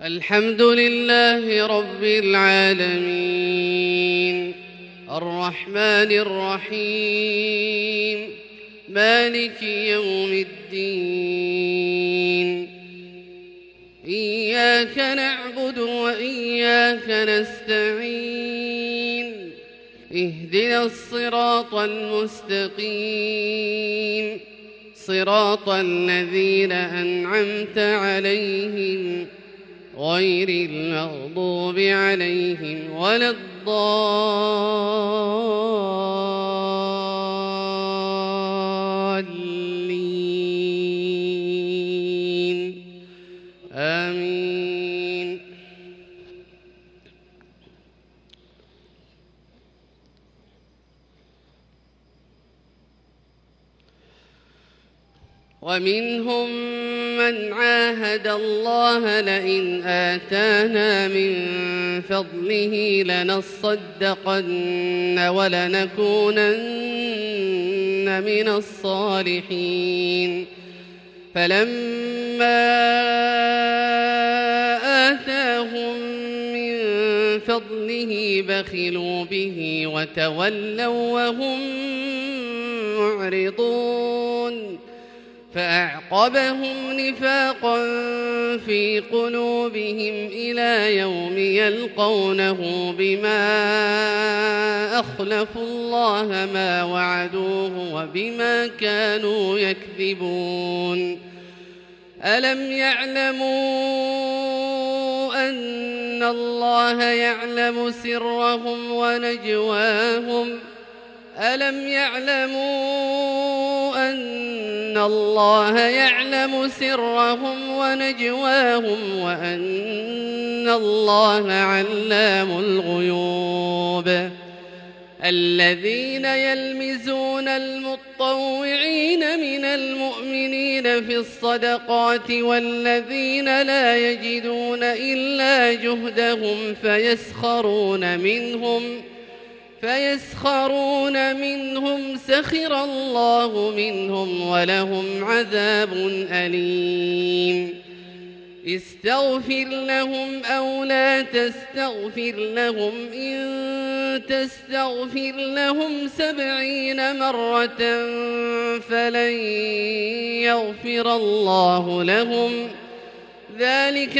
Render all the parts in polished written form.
الحمد لله رب العالمين الرحمن الرحيم مالك يوم الدين إياك نعبد وإياك نستعين اهدنا الصراط المستقيم صراط الذين أنعمت عليهم غير المغضوب عليهم ولا الضالين آمين. ومنهم من عاهد الله لئن آتانا من فضله لنصدقن ولنكونن من الصالحين فلما آتاهم من فضله بخلوا به وتولوا وهم معرضون فأعقبهم نفاقا في قلوبهم إلى يوم يلقونه بما أخلفوا الله ما وعدوه وبما كانوا يكذبون. ألم يعلموا أن الله يعلم سرهم ونجواهم ألم يعلموا أن الله يعلم سرهم ونجواهم وأن الله علام الغيوب. الذين يلمزون المطوعين من المؤمنين في الصدقات والذين لا يجدون إلا جهدهم فيسخرون منهم سخر الله منهم ولهم عذاب أليم. استغفر لهم أو لا تستغفر لهم إن تستغفر لهم 70 مرة فلن يغفر الله لهم ذلك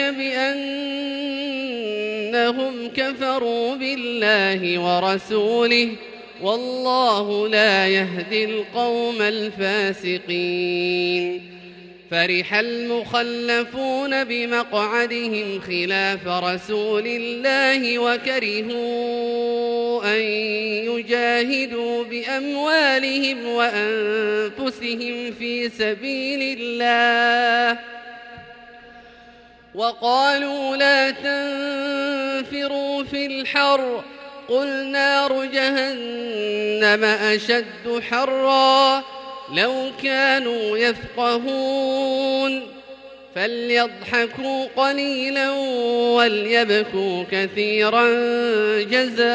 بأنهم كفروا بالله ورسوله والله لا يهدي القوم الفاسقين. فرح المخلفون بمقعدهم خلاف رسول الله وكرهوا أن يجاهدوا بأموالهم وأنفسهم في سبيل الله وقالوا لا تنفروا في الحر قل نار جهنم أشد حرا لو كانوا يفقهون فليضحكوا قليلا وليبكوا كثيرا جزاء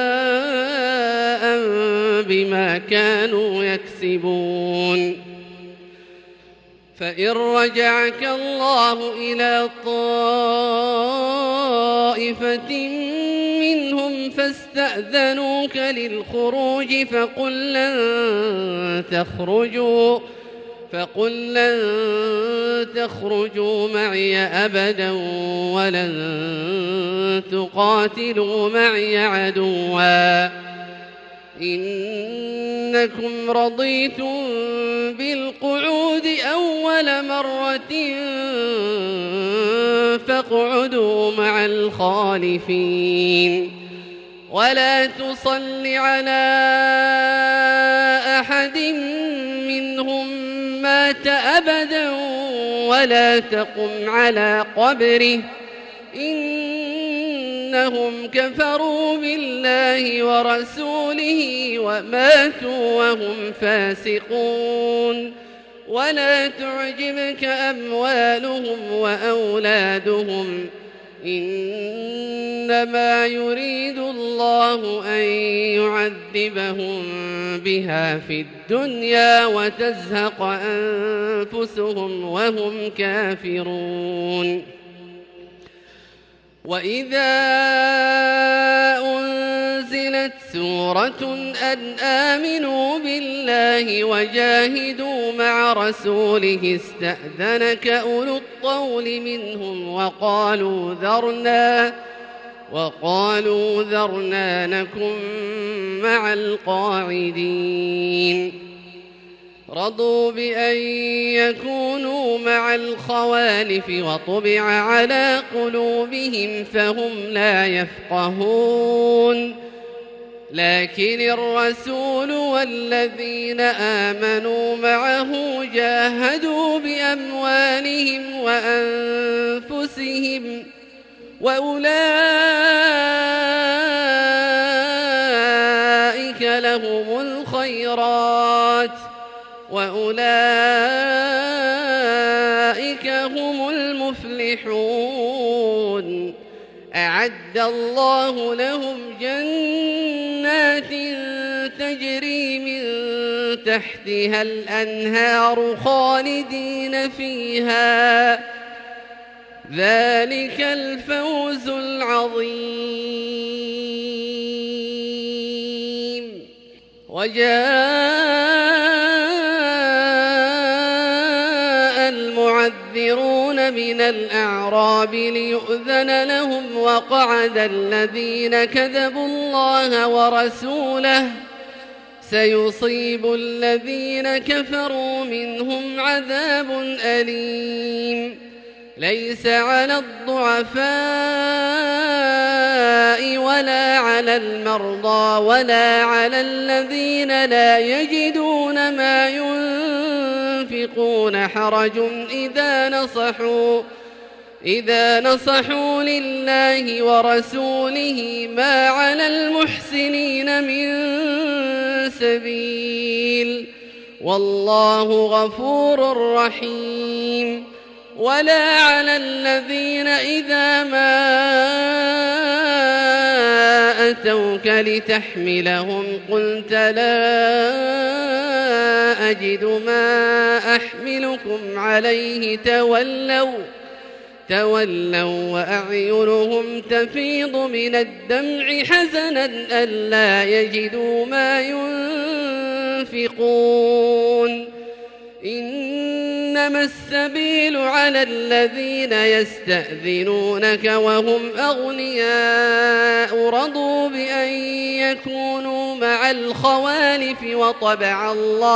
بما كانوا يكسبون. فإن رجعك الله إلى طائفة منهم فاستأذنوك للخروج فقل لن تخرجوا معي أبدا ولن تقاتلوا معي عدوا إنكم رضيتم بالقعود أول مرة فاقعدوا مع الخالفين ولا تصل على أحد منهم مات أبدا ولا تقم على قبره إنهم كفروا بالله ورسوله وماتوا وهم فاسقون. ولا تعجبك أموالهم وأولادهم إنما يريد الله أن يعذبهم بها في الدنيا وتزهق أنفسهم وهم كافرون. وإذا أنزلت سورة أن آمنوا بالله وجاهدوا مع رسوله استأذنك أولو الطول منهم وقالوا ذرنا نكن مع القاعدين. رضوا بأن يكونوا مع الخوالف وطبع على قلوبهم فهم لا يفقهون. لكن الرسول والذين آمنوا معه جاهدوا بأموالهم وأنفسهم وأولئك لهم الخيرات وأولئك هم المفلحون. أعد الله لهم جنات تجري من تحتها الأنهار خالدين فيها، ذلك الفوز العظيم. وجاء المعذرون من الأعراب ليؤذن لهم وقعد الذين كذبوا الله ورسوله سيصيب الذين كفروا منهم عذاب أليم. ليس على الضعفاء ولا على المرضى ولا على الذين لا يجدون ما ينفقون حرج إذا نصحوا لله ورسوله ما على المحسنين من سبيل، والله غفور رحيم. ولا على الذين إذا ما أتوك لتحملهم قلت لا أجد ما أحملكم عليه تولوا وأعينهم تفيض من الدمع حزنا ألا يجدوا ما ينفقون. إنما السبيل على الذين يستأذنونك وهم أغنياء رضوا بأن يكونوا مع الخوالف وطبع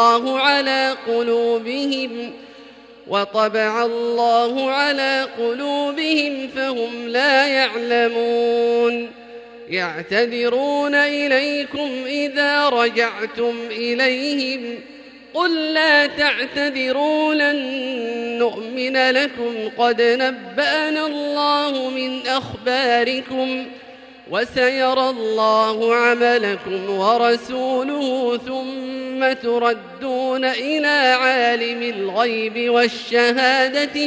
الله على قلوبهم فهم لا يعلمون. يعتذرون إليكم إذا رجعتم إليهم قل لا تعتذروا لن نؤمن لكم قد نبأنا الله من أخباركم وسيرى الله عملكم ورسوله ثم تردون إلى عالم الغيب والشهادة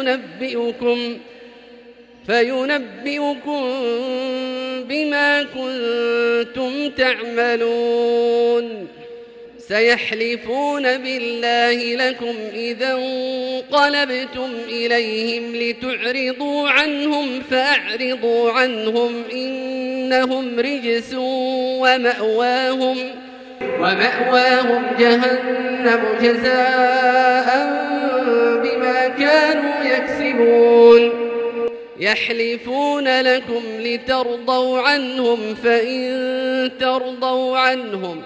فينبئكم بما كنتم تعملون. سيحلفون بالله لكم إذا انقلبتم إليهم لتعرضوا عنهم فأعرضوا عنهم إنهم رجس ومأواهم جهنم جزاء بما كانوا يكسبون. يحلفون لكم لترضوا عنهم فإن ترضوا عنهم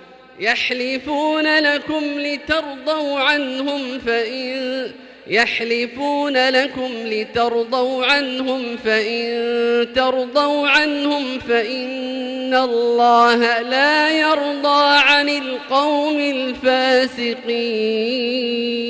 فإن الله لا يرضى عن القوم الفاسقين.